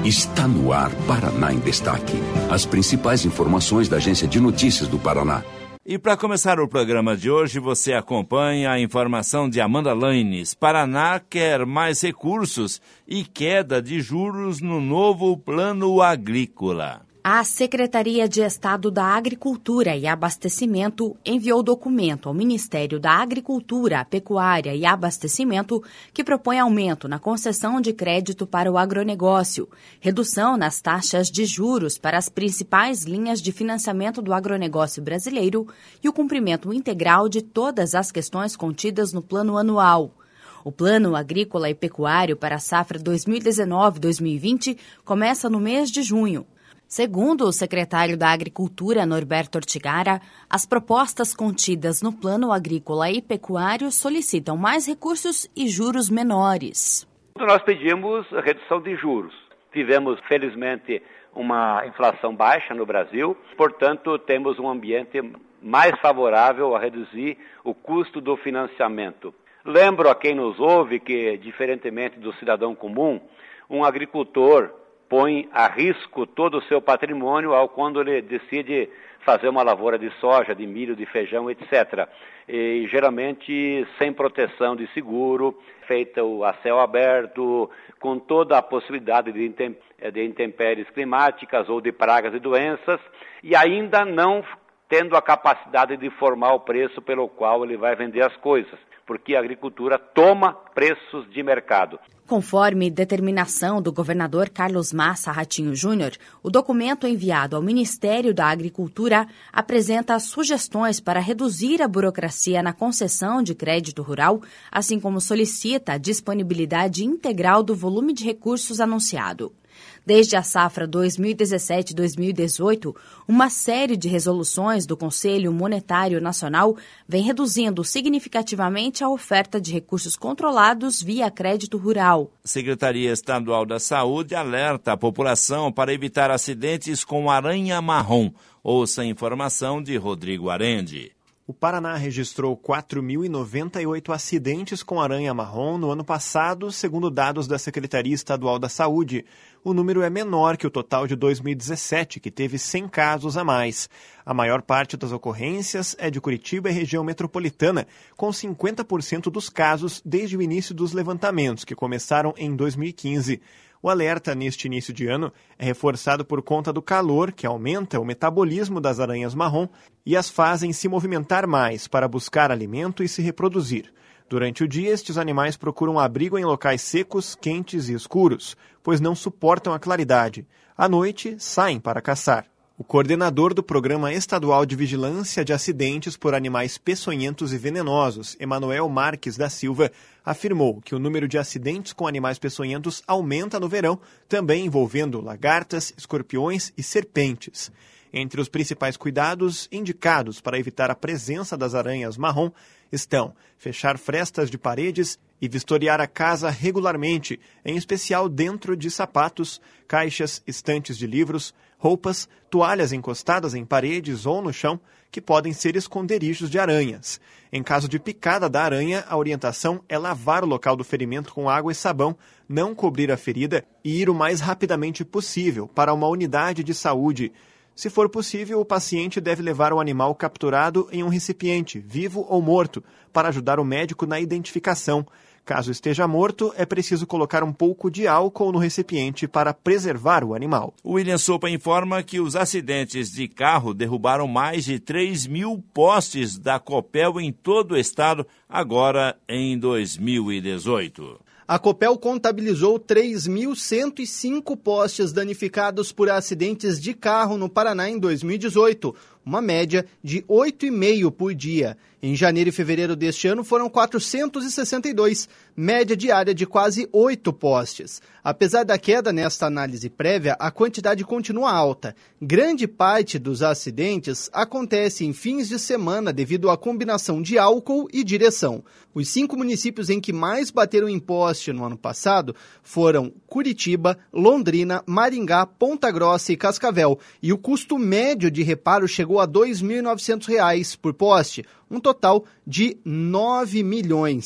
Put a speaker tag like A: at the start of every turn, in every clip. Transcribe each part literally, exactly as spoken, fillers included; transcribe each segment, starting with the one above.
A: Está no ar Paraná em Destaque. As principais informações da Agência de Notícias do Paraná.
B: E para começar o programa de hoje, você acompanha a informação de Amanda Lanes. Paraná quer mais recursos e queda de juros no novo Plano Agrícola.
C: A Secretaria de Estado da Agricultura e Abastecimento enviou documento ao Ministério da Agricultura, Pecuária e Abastecimento que propõe aumento na concessão de crédito para o agronegócio, redução nas taxas de juros para as principais linhas de financiamento do agronegócio brasileiro e o cumprimento integral de todas as questões contidas no Plano Anual. O Plano Agrícola e Pecuário para a safra dois mil e dezenove dois mil e vinte começa no mês de junho. Segundo o secretário da Agricultura, Norberto Ortigara, as propostas contidas no Plano Agrícola e Pecuário solicitam mais recursos e juros menores.
D: Nós pedimos redução de juros. Tivemos, felizmente, uma inflação baixa no Brasil, portanto, temos um ambiente mais favorável a reduzir o custo do financiamento. Lembro a quem nos ouve que, diferentemente do cidadão comum, um agricultor põe a risco todo o seu patrimônio ao quando ele decide fazer uma lavoura de soja, de milho, de feijão, etcétera. E geralmente sem proteção de seguro, feita a céu aberto, com toda a possibilidade de, intem- de intempéries climáticas ou de pragas e doenças, e ainda não tendo a capacidade de formar o preço pelo qual ele vai vender as coisas, porque a agricultura toma preços de mercado.
C: Conforme determinação do governador Carlos Massa Ratinho Júnior, o documento enviado ao Ministério da Agricultura apresenta sugestões para reduzir a burocracia na concessão de crédito rural, assim como solicita a disponibilidade integral do volume de recursos anunciado. Desde a safra dois mil e dezessete dois mil e dezoito, uma série de resoluções do Conselho Monetário Nacional vem reduzindo significativamente a oferta de recursos controlados via crédito rural.
B: A Secretaria Estadual da Saúde alerta a população para evitar acidentes com aranha-marrom. Ouça a informação de Rodrigo Arende.
E: O Paraná registrou quatro mil e noventa e oito acidentes com aranha-marrom no ano passado, segundo dados da Secretaria Estadual da Saúde. O número é menor que o total de dois mil e dezessete, que teve cem casos a mais. A maior parte das ocorrências é de Curitiba e região metropolitana, com cinquenta por cento dos casos desde o início dos levantamentos, que começaram em dois mil e quinze. O alerta neste início de ano é reforçado por conta do calor, que aumenta o metabolismo das aranhas marrom e as fazem se movimentar mais para buscar alimento e se reproduzir. Durante o dia, estes animais procuram abrigo em locais secos, quentes e escuros, pois não suportam a claridade. À noite, saem para caçar. O coordenador do Programa Estadual de Vigilância de Acidentes por Animais Peçonhentos e Venenosos, Emanuel Marques da Silva, afirmou que o número de acidentes com animais peçonhentos aumenta no verão, também envolvendo lagartas, escorpiões e serpentes. Entre os principais cuidados indicados para evitar a presença das aranhas marrom estão fechar frestas de paredes e vistoriar a casa regularmente, em especial dentro de sapatos, caixas, estantes de livros, roupas, toalhas encostadas em paredes ou no chão, que podem ser esconderijos de aranhas. Em caso de picada da aranha, a orientação é lavar o local do ferimento com água e sabão, não cobrir a ferida e ir o mais rapidamente possível para uma unidade de saúde. Se for possível, o paciente deve levar o animal capturado em um recipiente, vivo ou morto, para ajudar o médico na identificação. Caso esteja morto, é preciso colocar um pouco de álcool no recipiente para preservar o animal.
B: O William Sopa informa que os acidentes de carro derrubaram mais de três mil postes da Copel em todo o estado, agora em dois mil e dezoito.
F: A Copel contabilizou três mil cento e cinco postes danificados por acidentes de carro no Paraná em dois mil e dezoito, uma média de oito vírgula cinco por dia. Em janeiro e fevereiro deste ano foram quatrocentos e sessenta e dois, média diária de quase oito postes. Apesar da queda nesta análise prévia, a quantidade continua alta. Grande parte dos acidentes acontece em fins de semana devido à combinação de álcool e direção. Os cinco municípios em que mais bateram em poste no ano passado foram Curitiba, Londrina, Maringá, Ponta Grossa e Cascavel. E o custo médio de reparo chegou a dois mil e novecentos reais por poste, um total de nove milhões.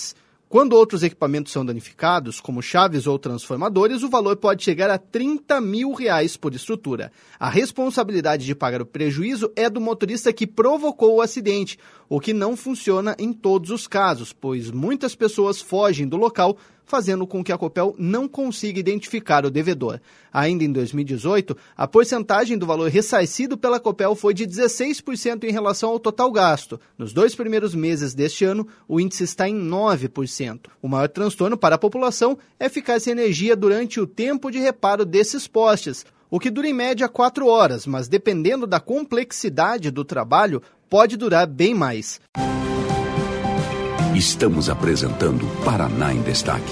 F: Quando outros equipamentos são danificados, como chaves ou transformadores, o valor pode chegar a trinta mil reais por estrutura. A responsabilidade de pagar o prejuízo é do motorista que provocou o acidente, o que não funciona em todos os casos, pois muitas pessoas fogem do local, fazendo com que a Copel não consiga identificar o devedor. Ainda em dois mil e dezoito, a porcentagem do valor ressarcido pela Copel foi de dezesseis por cento em relação ao total gasto. Nos dois primeiros meses deste ano, o índice está em nove por cento. O maior transtorno para a população é ficar sem energia durante o tempo de reparo desses postes, o que dura em média quatro horas, mas dependendo da complexidade do trabalho, pode durar bem mais.
A: Estamos apresentando Paraná em Destaque.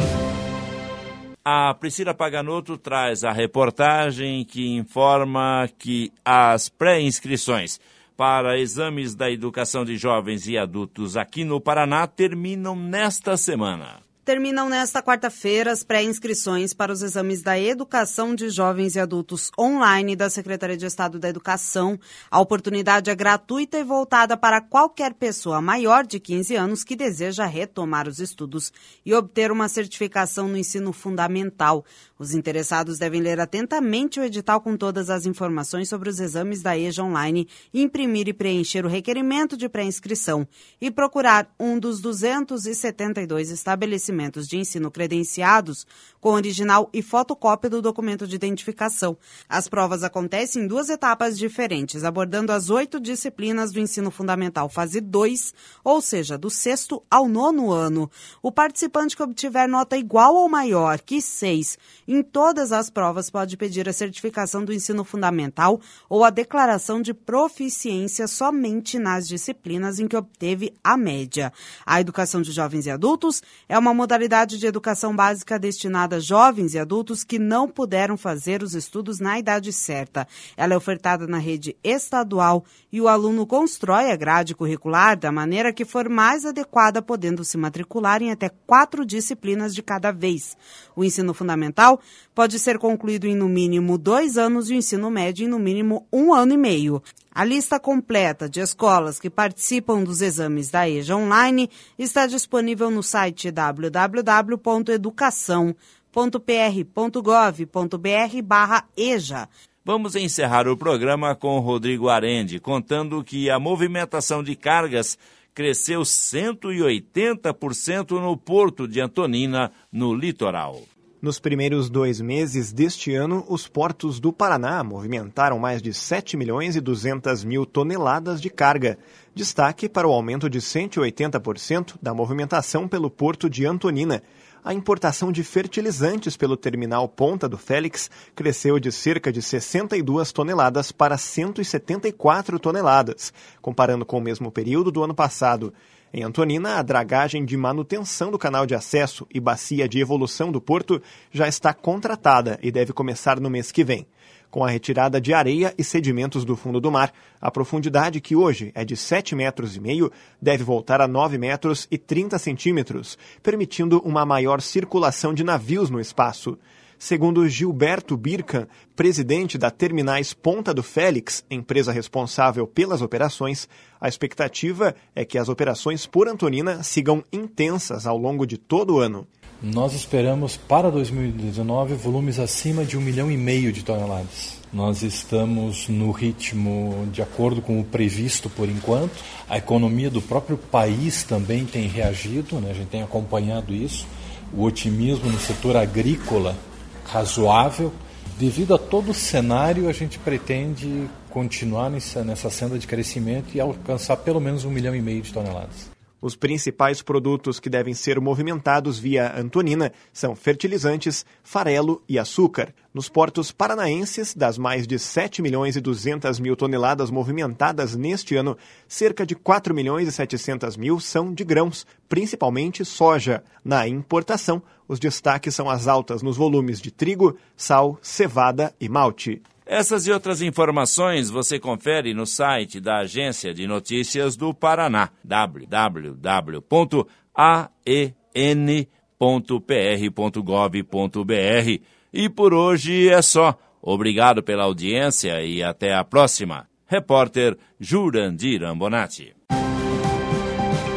B: A Priscila Paganoto traz a reportagem que informa que as pré-inscrições para exames da educação de jovens e adultos aqui no Paraná terminam nesta semana.
G: Terminam nesta quarta-feira as pré-inscrições para os exames da educação de jovens e adultos online da Secretaria de Estado da Educação. A oportunidade é gratuita e voltada para qualquer pessoa maior de quinze anos que deseja retomar os estudos e obter uma certificação no ensino fundamental. Os interessados devem ler atentamente o edital com todas as informações sobre os exames da EJA Online, imprimir e preencher o requerimento de pré-inscrição e procurar um dos duzentos e setenta e dois estabelecimentos de ensino credenciados com original e fotocópia do documento de identificação. As provas acontecem em duas etapas diferentes, abordando as oito disciplinas do ensino fundamental fase dois, ou seja, do sexto ao nono ano. O participante que obtiver nota igual ou maior que seis em todas as provas pode pedir a certificação do ensino fundamental ou a declaração de proficiência somente nas disciplinas em que obteve a média. A educação de jovens e adultos é uma modalidade de educação básica destinada a jovens e adultos que não puderam fazer os estudos na idade certa. Ela é ofertada na rede estadual e o aluno constrói a grade curricular da maneira que for mais adequada, podendo se matricular em até quatro disciplinas de cada vez. O ensino fundamental pode ser concluído em no mínimo dois anos e o ensino médio em no mínimo um ano e meio. A lista completa de escolas que participam dos exames da EJA Online está disponível no site w w w ponto educação ponto p r ponto gov ponto b r barra EJA.
B: Vamos encerrar o programa com Rodrigo Arende, contando que a movimentação de cargas cresceu cento e oitenta por cento no Porto de Antonina, no litoral.
E: Nos primeiros dois meses deste ano, os portos do Paraná movimentaram mais de sete milhões e duzentas mil toneladas de carga. Destaque para o aumento de cento e oitenta por cento da movimentação pelo Porto de Antonina. A importação de fertilizantes pelo terminal Ponta do Félix cresceu de cerca de sessenta e duas toneladas para cento e setenta e quatro toneladas, comparando com o mesmo período do ano passado. Em Antonina, a dragagem de manutenção do canal de acesso e bacia de evolução do porto já está contratada e deve começar no mês que vem. Com a retirada de areia e sedimentos do fundo do mar, a profundidade, que hoje é de sete metros e meio, deve voltar a nove metros e trinta centímetros, permitindo uma maior circulação de navios no espaço. Segundo Gilberto Birkan, presidente da Terminais Ponta do Félix, empresa responsável pelas operações, a expectativa é que as operações por Antonina sigam intensas ao longo de todo o ano.
H: Nós esperamos para dois mil e dezenove volumes acima de um milhão e meio de toneladas. Nós estamos no ritmo de acordo com o previsto por enquanto. A economia do próprio país também tem reagido, né? A gente tem acompanhado isso. O otimismo no setor agrícola razoável. Devido a todo o cenário, a gente pretende continuar nessa, nessa senda de crescimento e alcançar pelo menos um milhão e meio de toneladas.
E: Os principais produtos que devem ser movimentados via Antonina são fertilizantes, farelo e açúcar. Nos portos paranaenses, das mais de sete milhões e duzentas mil toneladas movimentadas neste ano, cerca de quatro milhões e setecentas mil são de grãos, principalmente soja. Na importação, os destaques são as altas nos volumes de trigo, sal, cevada e malte.
B: Essas e outras informações você confere no site da Agência de Notícias do Paraná, w w w ponto a e n ponto p r ponto gov ponto b r. E por hoje é só. Obrigado pela audiência e até a próxima. Repórter Jurandir Ambonati.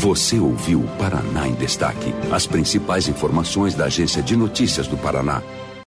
A: Você ouviu o Paraná em Destaque. As principais informações da Agência de Notícias do Paraná.